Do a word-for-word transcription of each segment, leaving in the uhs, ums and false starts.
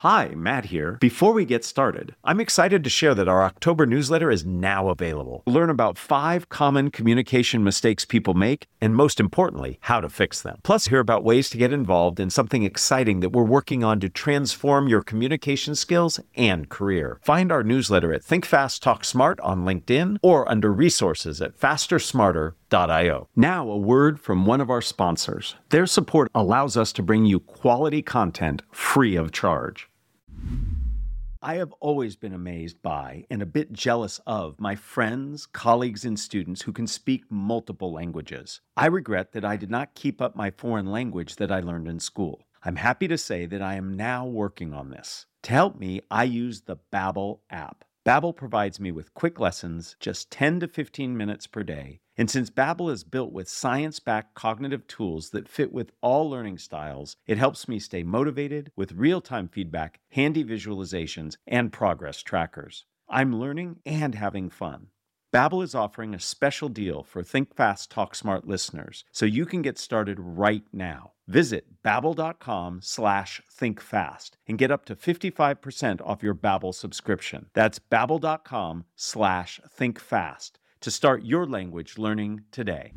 Hi, Matt here. Before we get started, I'm excited to share that our October newsletter is now available. Learn about five common communication mistakes people make, and most importantly, how to fix them. Plus, hear about ways to get involved in something exciting that we're working on to transform your communication skills and career. Find our newsletter at Think Fast, Talk Smart on LinkedIn or under resources at faster smarter dot io. Now, a word from one of our sponsors. Their support allows us to bring you quality content free of charge. I have always been amazed by and a bit jealous of my friends, colleagues, and students who can speak multiple languages. I regret that I did not keep up my foreign language that I learned in school. I'm happy to say that I am now working on this. To help me, I use the Babbel app. Babbel provides me with quick lessons, just ten to fifteen minutes per day. And since Babbel is built with science-backed cognitive tools that fit with all learning styles, it helps me stay motivated with real-time feedback, handy visualizations, and progress trackers. I'm learning and having fun. Babbel is offering a special deal for Think Fast, Talk Smart listeners, so you can get started right now. Visit babbel.com slash thinkfast and get up to fifty-five percent off your Babbel subscription. That's babbel.com slash thinkfast to start your language learning today.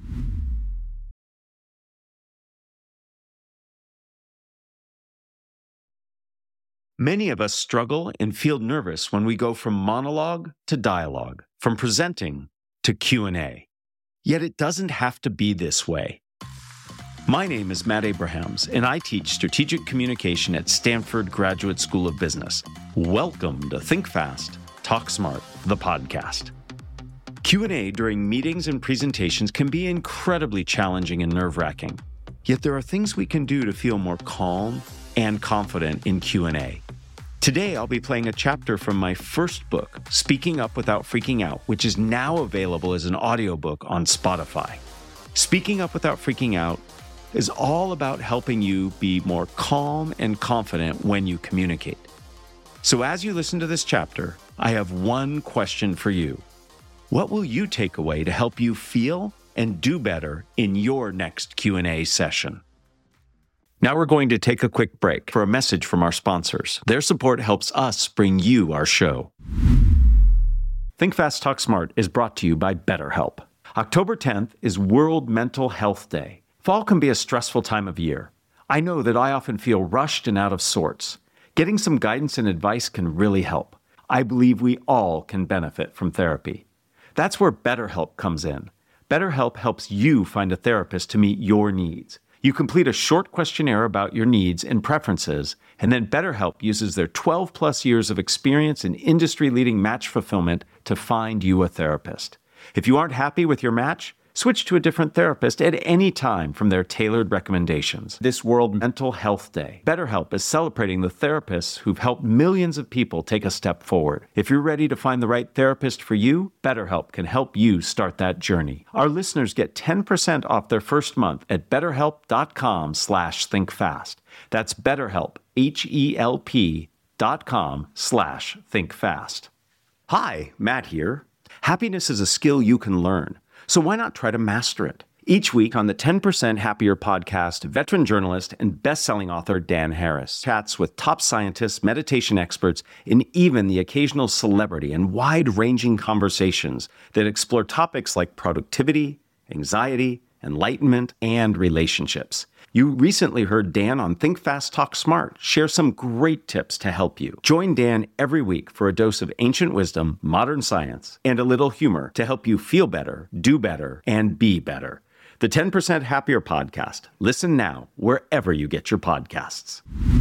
Many of us struggle and feel nervous when we go from monologue to dialogue, from presenting to Q and A. Yet it doesn't have to be this way. My name is Matt Abrahams, and I teach strategic communication at Stanford Graduate School of Business. Welcome to Think Fast, Talk Smart, the podcast. Q and A during meetings and presentations can be incredibly challenging and nerve-wracking. Yet there are things we can do to feel more calm and confident in Q and A. Today, I'll be playing a chapter from my first book, Speaking Up Without Freaking Out, which is now available as an audiobook on Spotify. Speaking Up Without Freaking Out is all about helping you be more calm and confident when you communicate. So as you listen to this chapter, I have one question for you. What will you take away to help you feel and do better in your next Q and A session? Now we're going to take a quick break for a message from our sponsors. Their support helps us bring you our show. Think Fast, Talk Smart is brought to you by BetterHelp. October tenth is World Mental Health Day. Fall can be a stressful time of year. I know that I often feel rushed and out of sorts. Getting some guidance and advice can really help. I believe we all can benefit from therapy. That's where BetterHelp comes in. BetterHelp helps you find a therapist to meet your needs. You complete a short questionnaire about your needs and preferences, and then BetterHelp uses their twelve plus years of experience in industry-leading match fulfillment to find you a therapist. If you aren't happy with your match, switch to a different therapist at any time from their tailored recommendations. This World Mental Health Day, BetterHelp is celebrating the therapists who've helped millions of people take a step forward. If you're ready to find the right therapist for you, BetterHelp can help you start that journey. Our listeners get ten percent off their first month at betterhelp.com slash thinkfast. That's BetterHelp, H-E-L-P dot com slash thinkfast. Hi, Matt here. Happiness is a skill you can learn. So why not try to master it? Each week on the ten percent Happier podcast, veteran journalist and best-selling author Dan Harris chats with top scientists, meditation experts, and even the occasional celebrity in wide-ranging conversations that explore topics like productivity, anxiety, enlightenment, and relationships. You recently heard Dan on Think Fast, Talk Smart share some great tips to help you. Join Dan every week for a dose of ancient wisdom, modern science, and a little humor to help you feel better, do better, and be better. The ten percent Happier podcast. Listen now wherever you get your podcasts.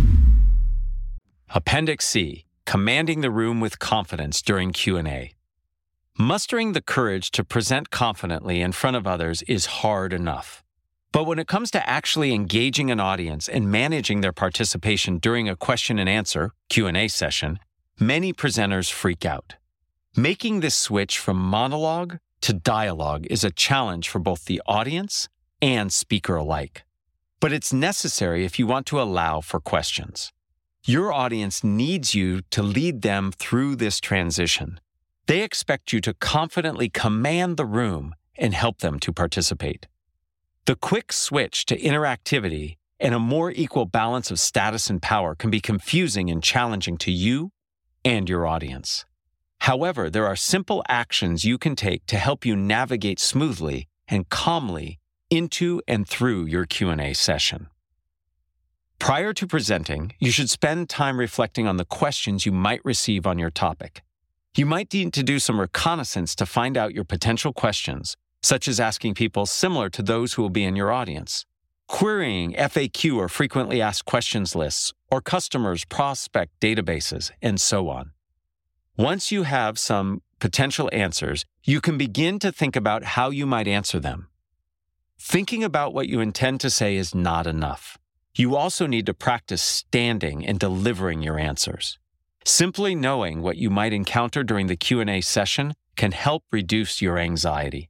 Appendix C, commanding the room with confidence during Q and A. Mustering the courage to present confidently in front of others is hard enough. But when it comes to actually engaging an audience and managing their participation during a question and answer, Q and A session, many presenters freak out. Making this switch from monologue to dialogue is a challenge for both the audience and speaker alike. But it's necessary if you want to allow for questions. Your audience needs you to lead them through this transition. They expect you to confidently command the room and help them to participate. The quick switch to interactivity and a more equal balance of status and power can be confusing and challenging to you and your audience. However, there are simple actions you can take to help you navigate smoothly and calmly into and through your Q and A session. Prior to presenting, you should spend time reflecting on the questions you might receive on your topic. You might need to do some reconnaissance to find out your potential questions, such as asking people similar to those who will be in your audience, querying F A Q or frequently asked questions lists, or customers' prospect databases, and so on. Once you have some potential answers, you can begin to think about how you might answer them. Thinking about what you intend to say is not enough. You also need to practice standing and delivering your answers. Simply knowing what you might encounter during the Q and A session can help reduce your anxiety.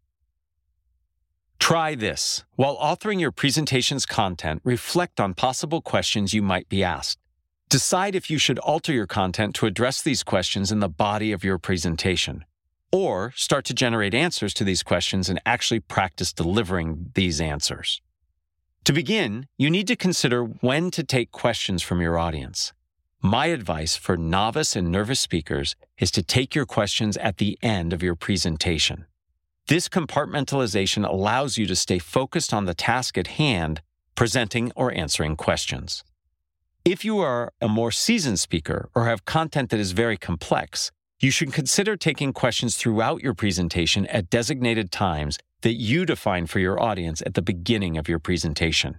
Try this. While authoring your presentation's content, reflect on possible questions you might be asked. Decide if you should alter your content to address these questions in the body of your presentation, or start to generate answers to these questions and actually practice delivering these answers. To begin, you need to consider when to take questions from your audience. My advice for novice and nervous speakers is to take your questions at the end of your presentation. This compartmentalization allows you to stay focused on the task at hand, presenting or answering questions. If you are a more seasoned speaker or have content that is very complex, you should consider taking questions throughout your presentation at designated times that you define for your audience at the beginning of your presentation.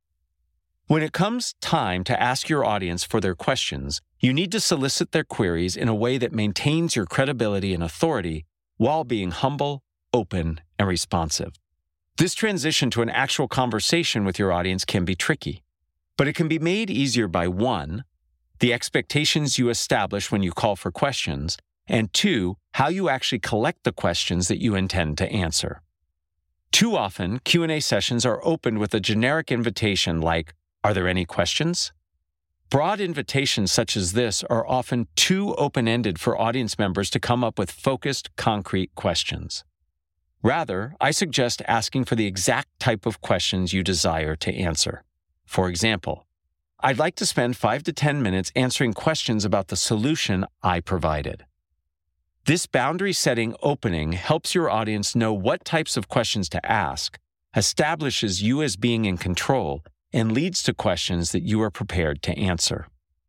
When it comes time to ask your audience for their questions, you need to solicit their queries in a way that maintains your credibility and authority while being humble, open, and responsive. This transition to an actual conversation with your audience can be tricky, but it can be made easier by one, the expectations you establish when you call for questions, and two, how you actually collect the questions that you intend to answer. Too often, Q and A sessions are opened with a generic invitation like, "Are there any questions?" Broad invitations such as this are often too open-ended for audience members to come up with focused, concrete questions. Rather, I suggest asking for the exact type of questions you desire to answer. For example, I'd like to spend five to ten minutes answering questions about the solution I provided. This boundary-setting opening helps your audience know what types of questions to ask, establishes you as being in control, and leads to questions that you are prepared to answer.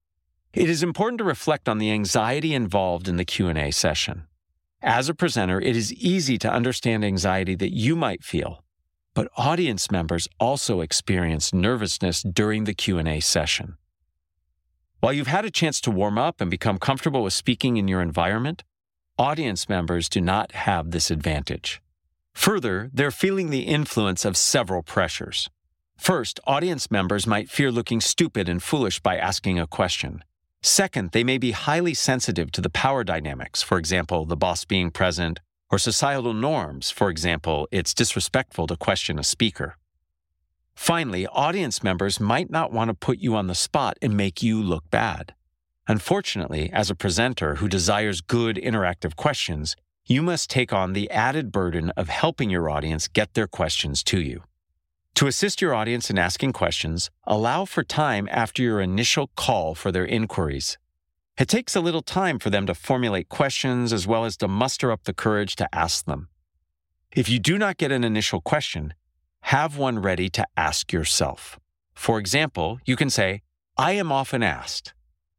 It is important to reflect on the anxiety involved in the Q and A session. As a presenter, it is easy to understand anxiety that you might feel, but audience members also experience nervousness during the Q and A session. While you've had a chance to warm up and become comfortable with speaking in your environment, audience members do not have this advantage. Further, they're feeling the influence of several pressures. First, audience members might fear looking stupid and foolish by asking a question. Second, they may be highly sensitive to the power dynamics, for example, the boss being present, or societal norms, for example, it's disrespectful to question a speaker. Finally, audience members might not want to put you on the spot and make you look bad. Unfortunately, as a presenter who desires good interactive questions, you must take on the added burden of helping your audience get their questions to you. To assist your audience in asking questions, allow for time after your initial call for their inquiries. It takes a little time for them to formulate questions as well as to muster up the courage to ask them. If you do not get an initial question, have one ready to ask yourself. For example, you can say, "I am often asked."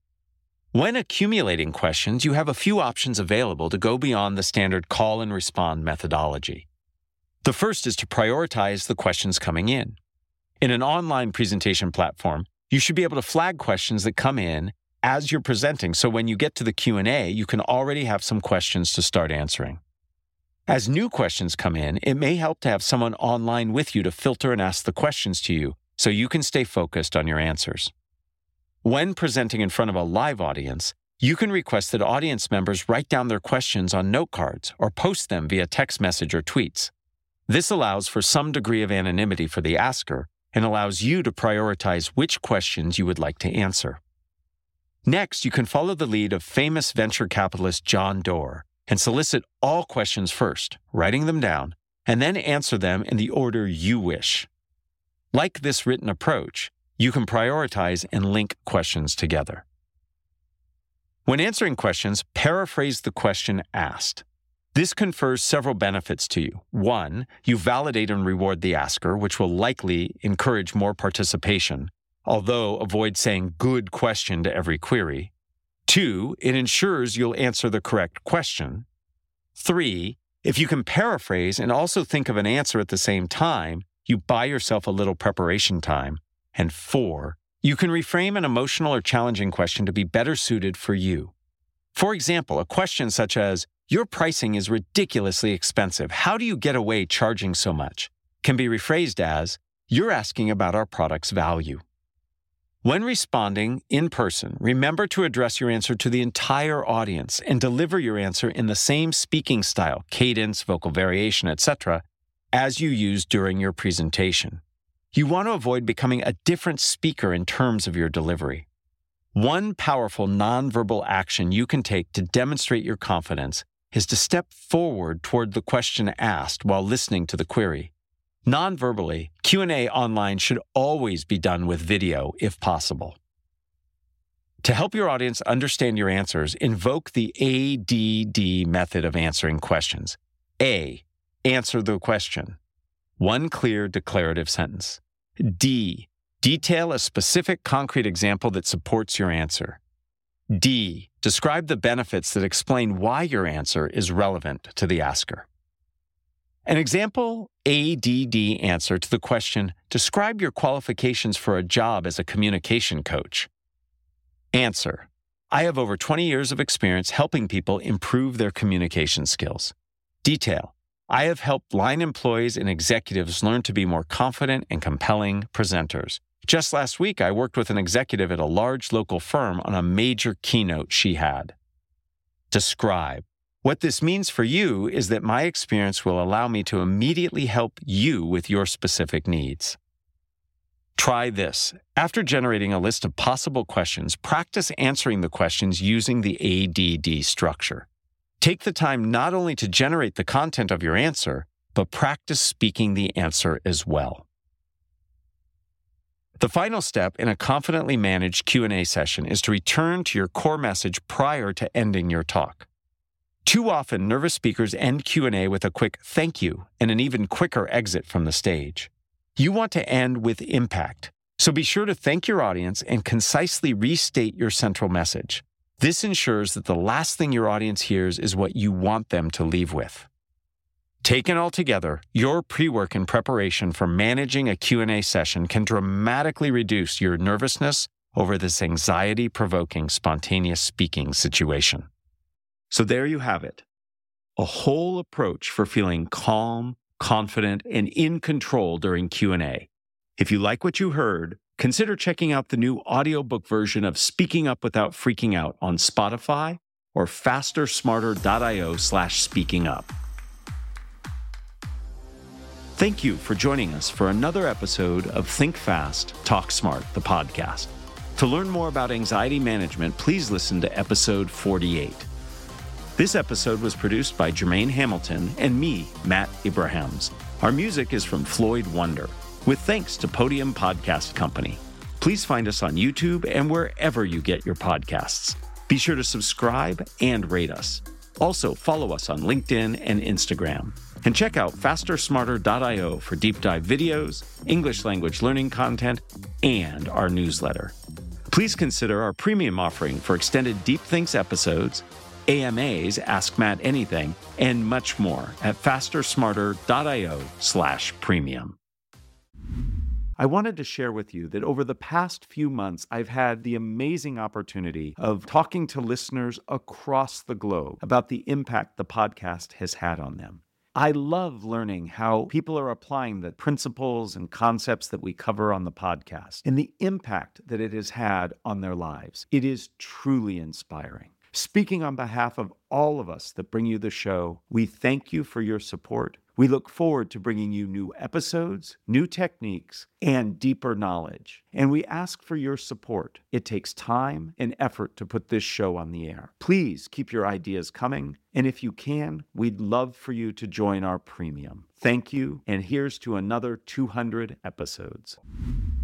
When accumulating questions, you have a few options available to go beyond the standard call and respond methodology. The first is to prioritize the questions coming in. In an online presentation platform, you should be able to flag questions that come in as you're presenting, so when you get to the Q and A, you can already have some questions to start answering. As new questions come in, it may help to have someone online with you to filter and ask the questions to you, so you can stay focused on your answers. When presenting in front of a live audience, you can request that audience members write down their questions on note cards or post them via text message or tweets. This allows for some degree of anonymity for the asker and allows you to prioritize which questions you would like to answer. Next, you can follow the lead of famous venture capitalist John Doerr and solicit all questions first, writing them down, and then answer them in the order you wish. Like this written approach, You can prioritize and link questions together. When answering questions, paraphrase the question asked. This confers several benefits to you. One, you validate and reward the asker, which will likely encourage more participation, although avoid saying "good question" to every query. Two, it ensures you'll answer the correct question. Three, if you can paraphrase and also think of an answer at the same time, you buy yourself a little preparation time. And four, you can reframe an emotional or challenging question to be better suited for you. For example, a question such as, "Your pricing is ridiculously expensive. How do you get away charging so much?" can be rephrased as, "You're asking about our product's value." When responding in person, remember to address your answer to the entire audience and deliver your answer in the same speaking style, cadence, vocal variation, et cetera, as you used during your presentation. You want to avoid becoming a different speaker in terms of your delivery. One powerful nonverbal action you can take to demonstrate your confidence is to step forward toward the question asked while listening to the query. Non-verbally, Q and A online should always be done with video if possible. To help your audience understand your answers, invoke the A D D method of answering questions. A. Answer the question. One clear declarative sentence. D. Detail a specific concrete example that supports your answer. D. Describe the benefits that explain why your answer is relevant to the asker. An example A D D answer to the question, describe your qualifications for a job as a communication coach. Answer, I have over twenty years of experience helping people improve their communication skills. Detail, I have helped line employees and executives learn to be more confident and compelling presenters. Just last week, I worked with an executive at a large local firm on a major keynote she had. Describe. What this means for you is that my experience will allow me to immediately help you with your specific needs. Try this. After generating a list of possible questions, practice answering the questions using the A D D structure. Take the time not only to generate the content of your answer, but practice speaking the answer as well. The final step in a confidently managed Q and A session is to return to your core message prior to ending your talk. Too often, nervous speakers end Q and A with a quick thank you and an even quicker exit from the stage. You want to end with impact, so be sure to thank your audience and concisely restate your central message. This ensures that the last thing your audience hears is what you want them to leave with. Taken all together, your pre-work and preparation for managing a Q and A session can dramatically reduce your nervousness over this anxiety-provoking spontaneous speaking situation. So there you have it, a whole approach for feeling calm, confident, and in control during Q and A. If you like what you heard, consider checking out the new audiobook version of Speaking Up Without Freaking Out on Spotify or fastersmarter.io slash speaking up. Thank you for joining us for another episode of Think Fast, Talk Smart, the podcast. To learn more about anxiety management, please listen to episode forty-eight. This episode was produced by Jermaine Hamilton and me, Matt Abrahams. Our music is from Floyd Wonder, with thanks to Podium Podcast Company. Please find us on YouTube and wherever you get your podcasts. Be sure to subscribe and rate us. Also, follow us on LinkedIn and Instagram. And check out faster smarter dot io for deep dive videos, English language learning content, and our newsletter. Please consider our premium offering for extended Deep Thinks episodes, A M As, Ask Matt Anything, and much more at fastersmarter.io slash premium. I wanted to share with you that over the past few months, I've had the amazing opportunity of talking to listeners across the globe about the impact the podcast has had on them. I love learning how people are applying the principles and concepts that we cover on the podcast and the impact that it has had on their lives. It is truly inspiring. Speaking on behalf of all of us that bring you the show, we thank you for your support. We look forward to bringing you new episodes, new techniques, and deeper knowledge. And we ask for your support. It takes time and effort to put this show on the air. Please keep your ideas coming. And if you can, we'd love for you to join our premium. Thank you. And here's to another two hundred episodes.